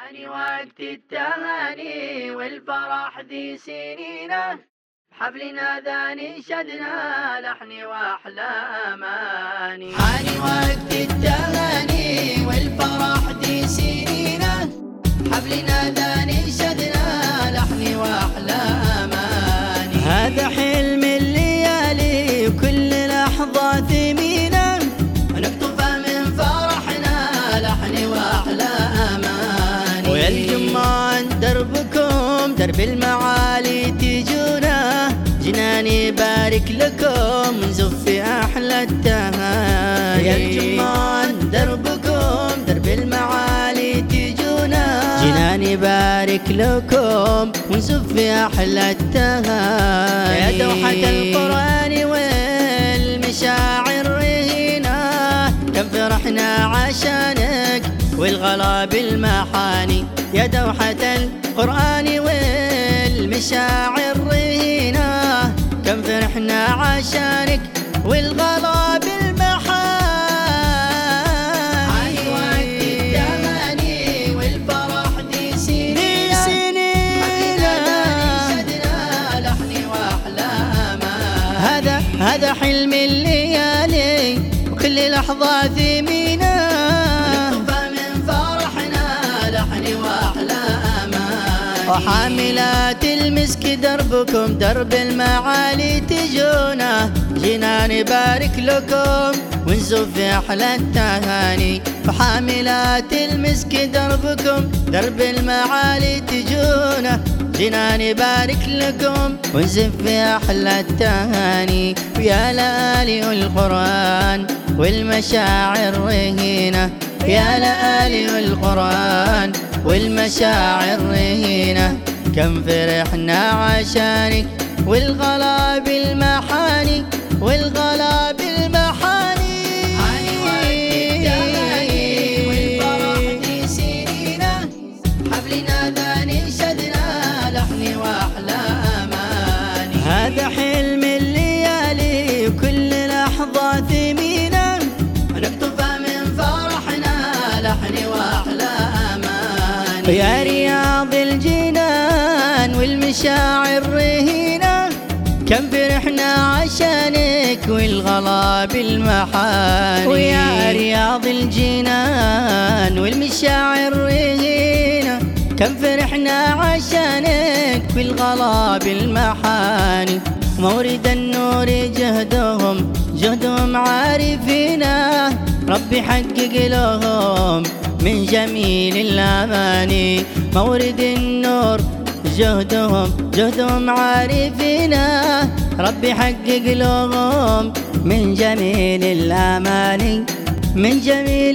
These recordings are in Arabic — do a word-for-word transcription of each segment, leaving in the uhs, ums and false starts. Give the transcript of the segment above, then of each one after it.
حاني وقت التهاني والفرح ذي سنينه، حفلنا ذا نشدنا لحني واحلى اماني. حاني وقت التهاني والفرح ذي سنينه، حفلنا ذا نشدنا لحني واحلى اماني. هذا حلم الليالي وكل لحظة ثمينة، نقطفه من فرحنا لحني واحلى اماني. ويا الجمان دربكم درب المعالي تجونا، جناني بارك لكم نزف احلى التهاني. يا الجمان دربكم درب المعالي تجونا، جناني بارك لكم ونزف احلى التهاني. يا دوحة القرآن والمشاعر هنا، كم فرحنا عشانك والغلا بالمحاني. يا دوحة القرآن والمشاعر هنا، كم فرحنا عشانك والغلا بالمحاني. حاني وقت التهاني والفرح ذي سنينه، حفلنا ذا نشدنا لحني واحلى اماني. هذا هذا حلم الليالي وكل لحظة ثمينة، نقطفه من فرحنا لحني واحلى اماني. وحاملات المسك دربكم درب المعالي تجونا، جناني بارك لكم ونزف احلى التهاني. وحاملات المسك دربكم درب المعالي تجونا، جناني بارك لكم ونزف احلى التهاني. ويا لآلي القرآن والمشاعر هنا، يا لآلي القرآن والمشاعر هنا، كم فرحنا عشانك والغلا بالمحاني والغلا بالمحاني. حاني وقت التهاني والفرح ذي سنينه، حفلنا ذا نشدنا لحني واحلى اماني. هذا حلم الليالي وكل لحظة ثمينة، نقطفه من فرحنا لحني واحلى اماني. يا رياض الجنان والمشاعر هنا، كم فرحنا عشانك والغلا بالمحاني. ويا رياض الجنان والمشاعر هنا، كم فرحنا عشانك والغلا بالمحاني. مورد النور جهدهم جهدهم عارفينا، ربي حقق لهم من جميل الأماني. مورد النور جهدهم جهدهم عارفينا، ربي حقق لهم من جميل الأماني من جميل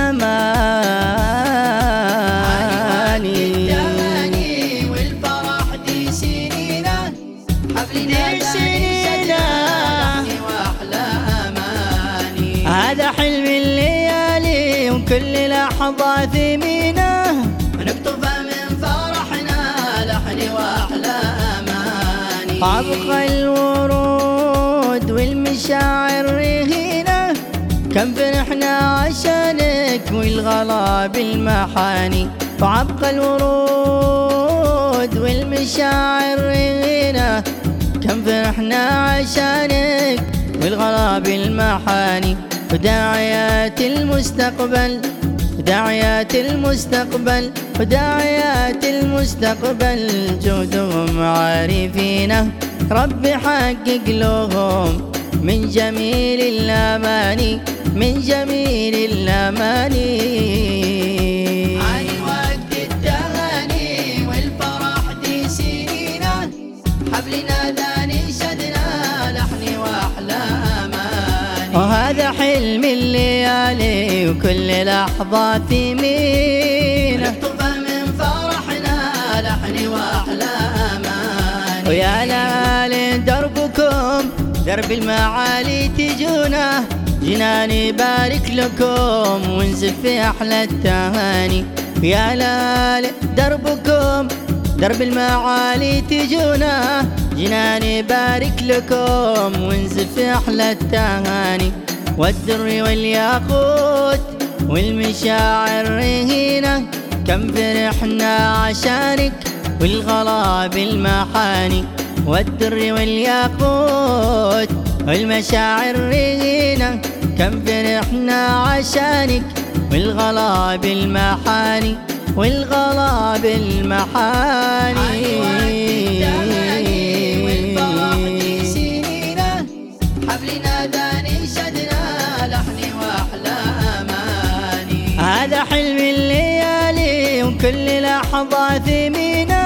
الأماني. التهاني والفرح ذي سنينه، حفلنا ذا نشدنا لحني واحلى اماني. هذا حلم الليالي وكل لحظة ثمينة، نقطفه من فرحنا لحني واحلى اماني. عبق الورود والمشاعر هنا، كم فرحنا عشانك والغلا بالمحاني. وعبق الورود والمشاعر هنا، كم فرحنا عشانك والغلا بالمحاني. وداعيات المستقبل وداعيات المستقبل وداعيات المستقبل، جودهم عارفينه، ربي حقق لهم من جميل الأماني من جميل الأماني. حاني وقت التهاني والفرح ذي سنينه، حفلنا ذا نشدنا لحني واحلى اماني. وهذا حلم الليالي وكل لحظة ثمينة، نقطفه من فرحنا لحني واحلى اماني. ويا لآلي دربكم درب المعالي تجونا، جناني بارك لكم ونزف احلى التهاني. يا لآلي دربكم درب المعالي تجونا، جناني بارك لكم ونزف احلى التهاني. والدر والياقوت والمشاعر هنا، كم فرحنا عشانك والغلا بالمحاني والدر والياقوت والمشاعر رغينا. كم فرحنا عشانك والغلا بالمحاني والغلا بالمحاني. والفرح دي سنينه حفلنا داني شدنا لحني واحلى اماني. هذا حلم الليالي وكل لحظة ثمينة